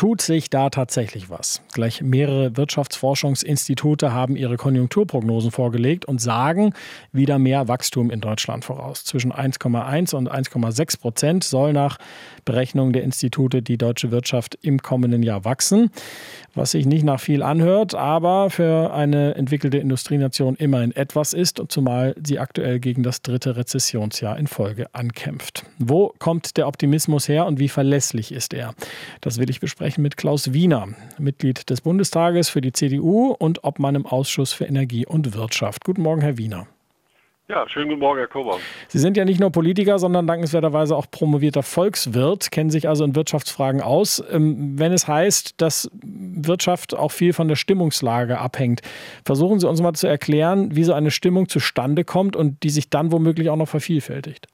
Tut sich da tatsächlich was? Gleich mehrere Wirtschaftsforschungsinstitute haben ihre Konjunkturprognosen vorgelegt und sagen wieder mehr Wachstum in Deutschland voraus. Zwischen 1,1 und 1,6% soll nach Berechnungen der Institute die deutsche Wirtschaft im kommenden Jahr wachsen. Was sich nicht nach viel anhört, aber für eine entwickelte Industrienation immerhin etwas ist, zumal sie aktuell gegen das 3. Rezessionsjahr in Folge ankämpft. Wo kommt der Optimismus her und wie verlässlich ist er? Das will ich besprechen mit Klaus Wiener, Mitglied des Bundestages für die CDU und Obmann im Ausschuss für Energie und Wirtschaft. Guten Morgen, Herr Wiener. Ja, schönen guten Morgen, Herr Kober. Sie sind ja nicht nur Politiker, sondern dankenswerterweise auch promovierter Volkswirt, kennen sich also in Wirtschaftsfragen aus. Wenn es heißt, dass Wirtschaft auch viel von der Stimmungslage abhängt, versuchen Sie uns mal zu erklären, wie so eine Stimmung zustande kommt und die sich dann womöglich auch noch vervielfältigt.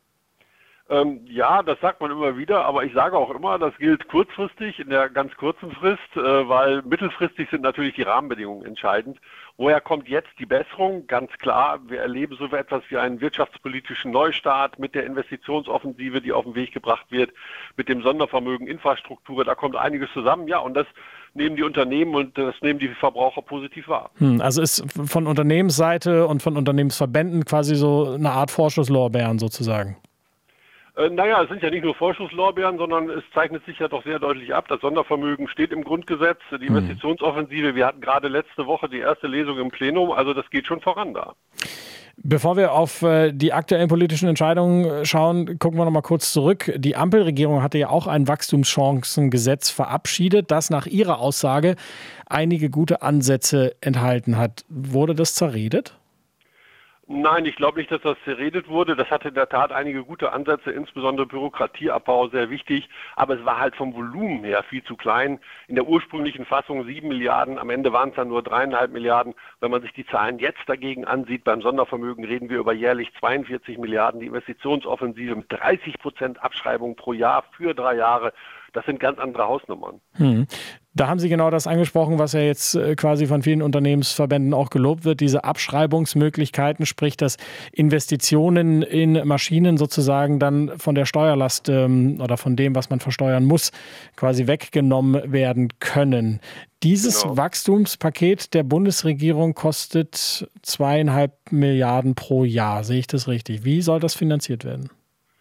Ja, das sagt man immer wieder, aber ich sage auch immer, das gilt kurzfristig, in der ganz kurzen Frist, weil mittelfristig sind natürlich die Rahmenbedingungen entscheidend. Woher kommt jetzt die Besserung? Ganz klar, wir erleben so etwas wie einen wirtschaftspolitischen Neustart mit der Investitionsoffensive, die auf den Weg gebracht wird, mit dem Sondervermögen Infrastruktur, da kommt einiges zusammen, ja, und das nehmen die Unternehmen und das nehmen die Verbraucher positiv wahr. Also ist von Unternehmensseite und von Unternehmensverbänden quasi so eine Art Vorschusslorbeeren sozusagen. Naja, es sind ja nicht nur Vorschusslorbeeren, sondern es zeichnet sich ja doch sehr deutlich ab. Das Sondervermögen steht im Grundgesetz, die Investitionsoffensive. Wir hatten gerade letzte Woche die erste Lesung im Plenum, also das geht schon voran da. Bevor wir auf die aktuellen politischen Entscheidungen schauen, gucken wir noch mal kurz zurück. Die Ampelregierung hatte ja auch ein Wachstumschancengesetz verabschiedet, das nach ihrer Aussage einige gute Ansätze enthalten hat. Wurde das zerredet? Nein, ich glaube nicht, dass das zerredet wurde. Das hatte in der Tat einige gute Ansätze, insbesondere Bürokratieabbau, sehr wichtig. Aber es war halt vom Volumen her viel zu klein. In der ursprünglichen Fassung 7 Milliarden, am Ende waren es dann nur 3,5 Milliarden. Wenn man sich die Zahlen jetzt dagegen ansieht, beim Sondervermögen reden wir über jährlich 42 Milliarden. Die Investitionsoffensive mit 30% Abschreibung pro Jahr für 3 Jahre. Das sind ganz andere Hausnummern. Da haben Sie genau das angesprochen, was ja jetzt quasi von vielen Unternehmensverbänden auch gelobt wird, diese Abschreibungsmöglichkeiten, sprich, dass Investitionen in Maschinen sozusagen dann von der Steuerlast oder von dem, was man versteuern muss, quasi weggenommen werden können. Dieses Wachstumspaket der Bundesregierung kostet 2,5 Milliarden pro Jahr. Sehe ich das richtig? Wie soll das finanziert werden?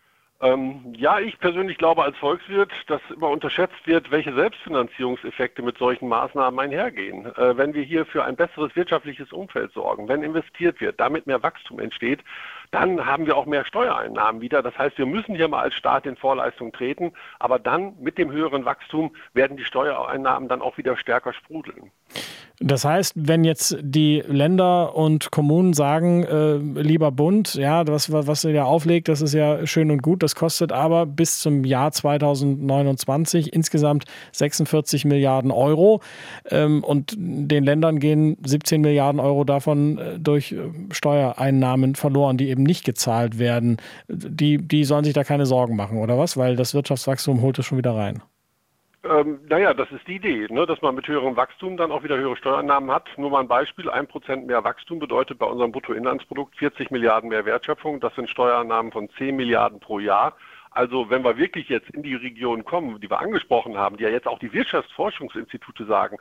Ja, ich persönlich glaube als Volkswirt, dass immer unterschätzt wird, welche Selbstfinanzierungseffekte mit solchen Maßnahmen einhergehen. Wenn wir hier für ein besseres wirtschaftliches Umfeld sorgen, wenn investiert wird, damit mehr Wachstum entsteht, dann haben wir auch mehr Steuereinnahmen wieder. Das heißt, wir müssen hier mal als Staat in Vorleistung treten, aber dann mit dem höheren Wachstum werden die Steuereinnahmen dann auch wieder stärker sprudeln. Das heißt, wenn jetzt die Länder und Kommunen sagen, lieber Bund, ja, was ihr da auflegt, das ist ja schön und gut, das kostet aber bis zum Jahr 2029 insgesamt 46 Milliarden Euro und den Ländern gehen 17 Milliarden Euro davon durch Steuereinnahmen verloren, die eben nicht gezahlt werden. Die sollen sich da keine Sorgen machen, oder was? Weil das Wirtschaftswachstum holt es schon wieder rein. Naja, das ist die Idee, ne, dass man mit höherem Wachstum dann auch wieder höhere Steuereinnahmen hat. Nur mal ein Beispiel, 1% mehr Wachstum bedeutet bei unserem Bruttoinlandsprodukt 40 Milliarden mehr Wertschöpfung. Das sind Steuereinnahmen von 10 Milliarden pro Jahr. Also wenn wir wirklich jetzt in die Region kommen, die wir angesprochen haben, die ja jetzt auch die Wirtschaftsforschungsinstitute sagen,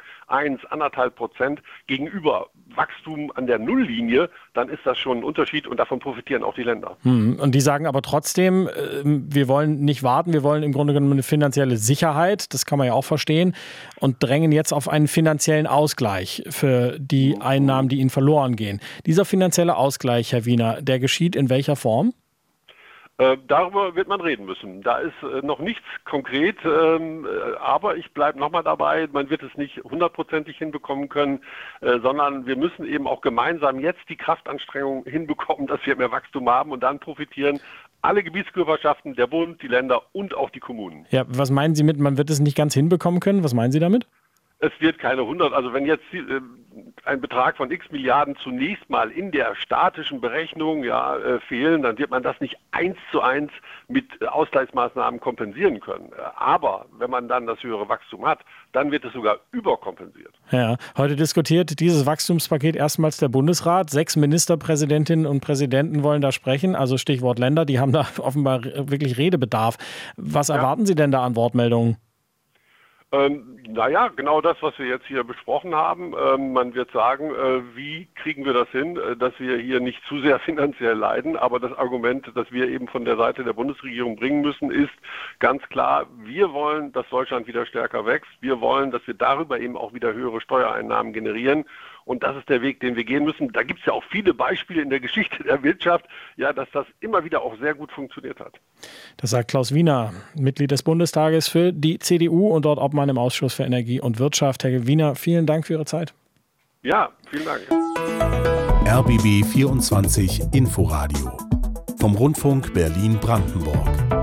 1,5% gegenüber Wachstum an der Nulllinie, dann ist das schon ein Unterschied und davon profitieren auch die Länder. Und die sagen aber trotzdem, wir wollen nicht warten, wir wollen im Grunde genommen eine finanzielle Sicherheit, das kann man ja auch verstehen, und drängen jetzt auf einen finanziellen Ausgleich für die Einnahmen, die ihnen verloren gehen. Dieser finanzielle Ausgleich, Herr Wiener, der geschieht in welcher Form? Darüber wird man reden müssen. Da ist noch nichts konkret, aber ich bleibe nochmal dabei, man wird es nicht 100%ig hinbekommen können, sondern wir müssen eben auch gemeinsam jetzt die Kraftanstrengung hinbekommen, dass wir mehr Wachstum haben und dann profitieren alle Gebietskörperschaften, der Bund, die Länder und auch die Kommunen. Ja, was meinen Sie mit, man wird es nicht ganz hinbekommen können? Was meinen Sie damit? Es wird keine 100, also wenn jetzt ein Betrag von x Milliarden zunächst mal in der statischen Berechnung fehlen, dann wird man das nicht 1:1 mit Ausgleichsmaßnahmen kompensieren können. Aber wenn man dann das höhere Wachstum hat, dann wird es sogar überkompensiert. Ja, heute diskutiert dieses Wachstumspaket erstmals der Bundesrat. 6 Ministerpräsidentinnen und Präsidenten wollen da sprechen, also Stichwort Länder, die haben da offenbar wirklich Redebedarf. Was erwarten Sie denn da an Wortmeldungen? Genau das, was wir jetzt hier besprochen haben. Man wird sagen, wie kriegen wir das hin, dass wir hier nicht zu sehr finanziell leiden. Aber das Argument, das wir eben von der Seite der Bundesregierung bringen müssen, ist ganz klar, wir wollen, dass Deutschland wieder stärker wächst. Wir wollen, dass wir darüber eben auch wieder höhere Steuereinnahmen generieren. Und das ist der Weg, den wir gehen müssen. Da gibt es ja auch viele Beispiele in der Geschichte der Wirtschaft, ja, dass das immer wieder auch sehr gut funktioniert hat. Das sagt Klaus Wiener, Mitglied des Bundestages für die CDU und dort Obmann im Ausschuss für Energie und Wirtschaft. Herr Wiener, vielen Dank für Ihre Zeit. Ja, vielen Dank. RBB 24 Inforadio vom Rundfunk Berlin-Brandenburg.